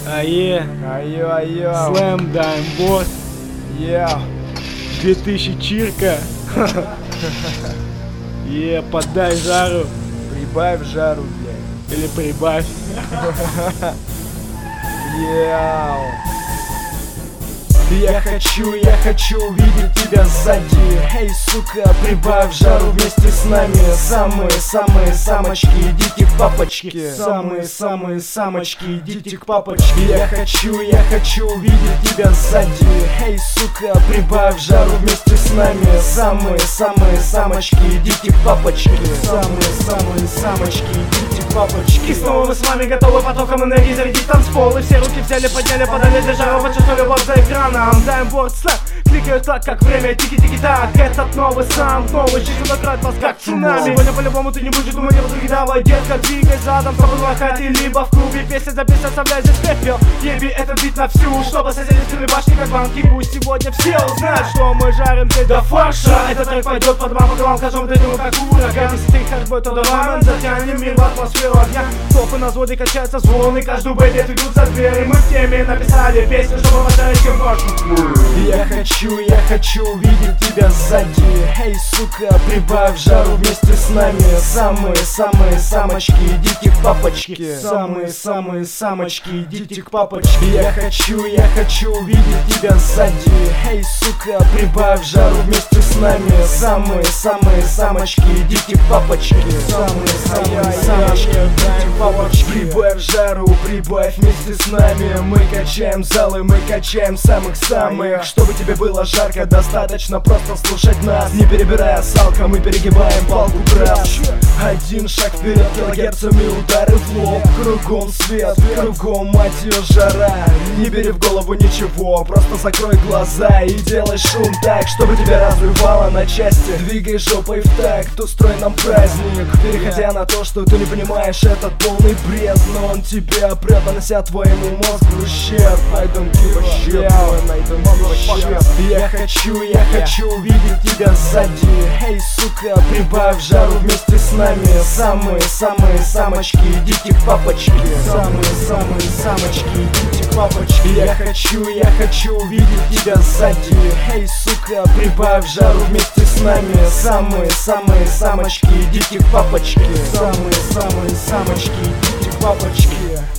Айо. Слэм Даймбот. 2000 чирка. Подай жару. Прибавь жару, блядь. Или прибавь. Я хочу увидеть тебя сзади. Эй, сука, прибавь жару вместе с нами. Самые самочки, идите к папочке. Самые самочки, идите к папочке. Я хочу увидеть тебя сзади. Эй, сука, прибавь жару вместе с нами. Самые самочки, идите к папочке. Самые самочки, идите к папочке. И снова мы с вами готовы потоком энергии зарядить танцпол. И все руки взяли, подняли, подали для жару. Почувствовали любовь за экраном. Даймбот слэм. Кликаю так, как время, тики-тики-так. Этот новый саунд, новый жизнь накроет вас как цунами. Сегодня по-любому ты не будешь думать о других. Давай, детка, двигай задом, чтобы лохать. Либо в клубе песня за песню оставляй здесь пепел. Еби этот бит на всю, чтобы соседи стены башни как банки. Пусть сегодня все узнают, что мы жарим здесь до фарша. Этот трек пойдет по домам, по головам, скажем, ты думал как ураган. Если ты хардбой, то давай, затянем мир в атмосферу огня. Топы на взводе качаются звоны, каждую бэйбет идут за дверь. Мы в теме написали песню, чтобы поставить комфортно. Я хочу увидеть тебя сзади. Эй, сука, прибавь жару вместе с нами. Самые самочки, идите к папочке. Самые самочки, идите к папочке. Я хочу увидеть тебя сзади. Эй, сука, прибавь жару вместе с нами. Самые самочки, идите к папочке. Самые самочки, идите к папочке. Прибавь жару, прибавь вместе с нами. Мы качаем залы, мы качаем самых-самых. Чтобы тебе было жарко, достаточно просто слушать нас. Не перебирая салка, мы перегибаем палку, брат. Один шаг вперед, килогерцами удары в лоб. Кругом свет, кругом, мать ее, жара. Не бери в голову ничего, просто закрой глаза и делай шум так, чтобы тебя разрывало на части. Двигай жопой в такт, устрой нам праздник. Переходя на то, что ты не понимаешь, этот полный бред. Но он тебя прет, нанося твоему мозгу ущерб. I don't give a shit, I don't give a shit. Я хочу увидеть тебя сзади. Эй, сука, прибавь жару вместе с нами. Самые самочки, идите к папочке. Самые самочки, идите к папочке. Я хочу увидеть тебя сзади. Эй, сука, прибавь жару вместе с нами. Самые самочки, идите к папочке. Самые самочки, идите к папочке.